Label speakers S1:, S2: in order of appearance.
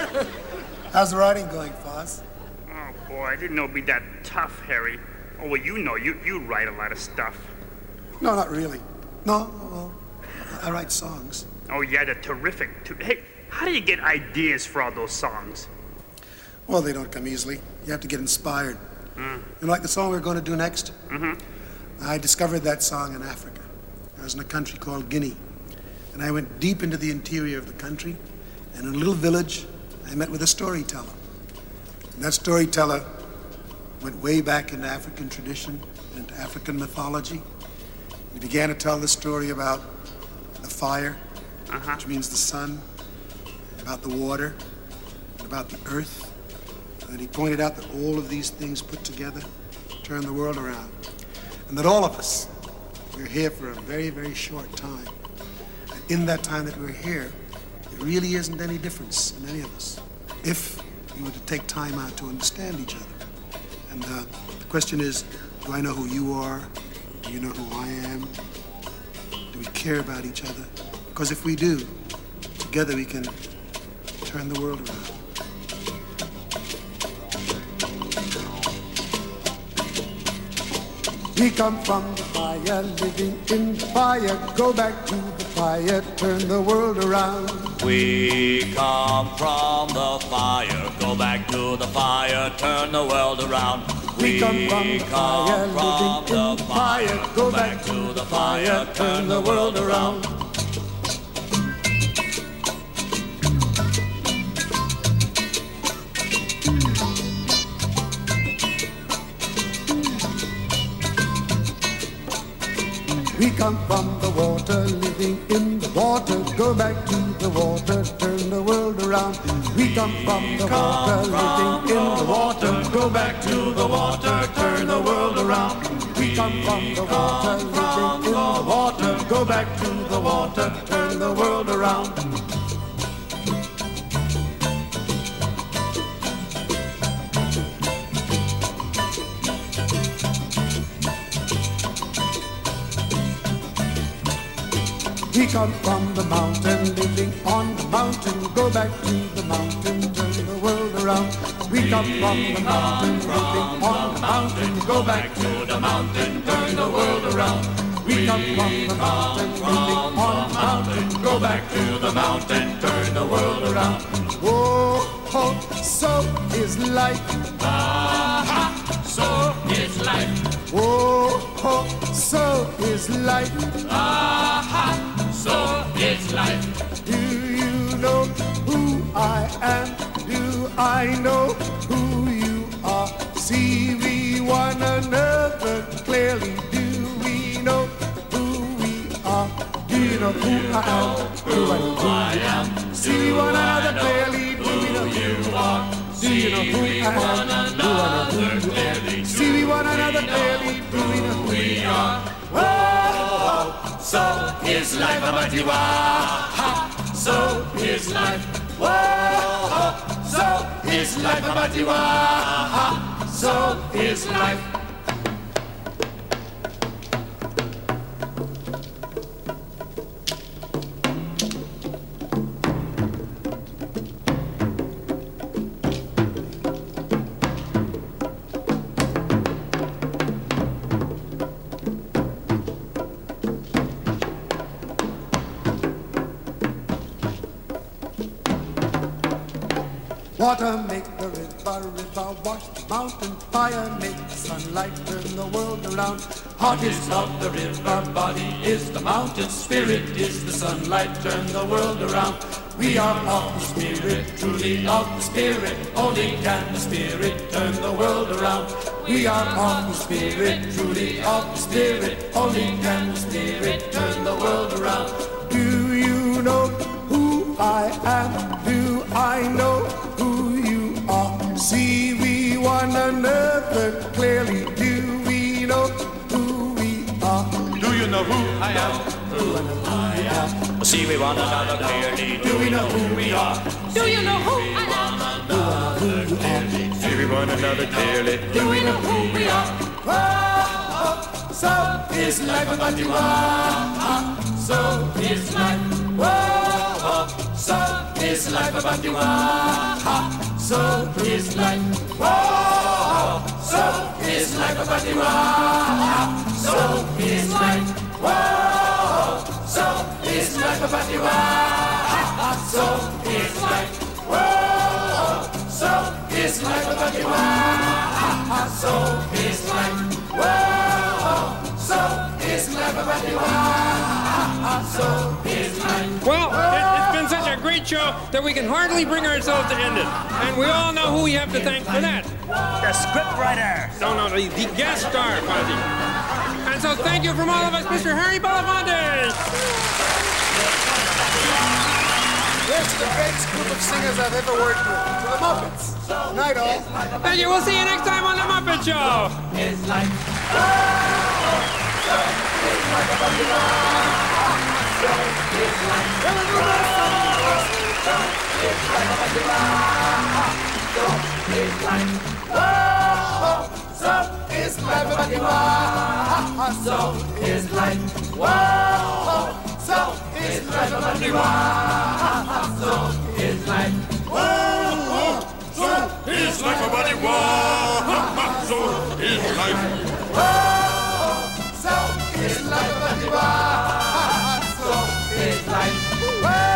S1: How's the writing going, Foz?
S2: Oh, boy, I didn't know it'd be that tough, Harry. Oh, well, you write a lot of stuff.
S1: No, not really. No, well, I write songs.
S2: Oh, yeah, they're terrific. Hey, how do you get ideas for all those songs?
S1: Well, they don't come easily. You have to get inspired. And like the song we're going to do next? I discovered that song in Africa. I was in a country called Guinea. And I went deep into the interior of the country. And in a little village, I met with a storyteller. And that storyteller went way back into African tradition, into African mythology. He began to tell the story about the fire, which means the sun, about the water, and about the earth. And he pointed out that all of these things put together turn the world around. And that all of us, we're here for a very, very short time. And in that time that we're here, there really isn't any difference in any of us if we were to take time out to understand each other. And the question is, do I know who you are? Do you know who I am? Do we care about each other? Because if we do, together we can turn the world around. We come from the fire, living in the fire, go back to the fire, turn the world around.
S3: We come from the fire, go back to the fire, turn the world around.
S1: We come from the fire, living in the fire, go back to the fire, turn the world around. We come from the water, living in the water, go back to the water, turn the world around. We come from the water, living in the water, go back to the water, turn the world around. We come from the water, living in the water, go back to the water, turn the world around. We come from the mountain, living on the mountain, go back to the mountain, turn the world around. We come from the mountain, living on the mountain, go back to the mountain, turn the world around. We come from the mountain, living on the mountain, go back to the mountain, turn the world around. Whoa, so is life.
S4: Aha, so is life.
S1: Whoa, so is life.
S4: Aha, so is life.
S1: Do you know who I am? Do I know who you are? See we one another clearly. Do we know who we are? Do you know who I am? Do I know who I am? See we one another clearly. Do we know who you are? Do you know who I am? Do I know who you are? See we one another clearly. Do we know who we are?
S4: Whoa, so is life, Abadiwa. So is life. Whoa, so is life, Abadiwa. So is life.
S1: Water make the river, river wash the mountain. Fire make the sunlight turn the world around.
S4: Heart is of the river, body is the mountain, spirit is the sunlight, turn the world around. We are of the spirit, truly of the spirit, only can the spirit turn the world around. We are of the spirit, truly of the spirit, only can the spirit turn the world around.
S1: Do you know who I am? Do I know who you are? See we one another clearly. Do we know who we are?
S4: Do you know who I am? Who I am?
S3: See we one another clearly.
S4: Do we know who we are?
S5: Do you know who I am?
S4: See we one another clearly.
S5: Do we know who we are?
S4: Whoa, so is life, Abadiwa. So is life. Whoa, so is life, Abadiwa. So is life. Whoa, so is life, Abadiwa. So is life. Whoa, so is life, Abadiwa. So is life. Whoa, so is life, Abadiwa. So is life. Whoa, so is life, Abadiwa. So is life.
S6: Well, it's been such a great show that we can hardly bring ourselves to end it. And we all know who we have to thank for that.
S2: The scriptwriter.
S6: No, the guest star, Fuzzy. And so thank you from all of us, Mr. Harry Belafonte.
S7: Here's the greatest group of singers I've ever worked with, to the Muppets. Night all.
S6: Thank you. We'll see you next time on The Muppet Show.
S4: Is life. So is life, Abadiwa. So is life. Whoa, so is life, Abadiwa. So is life. Whoa, so is life, Abadiwa. So is life. Whoa, so is life, Abadiwa. So is life.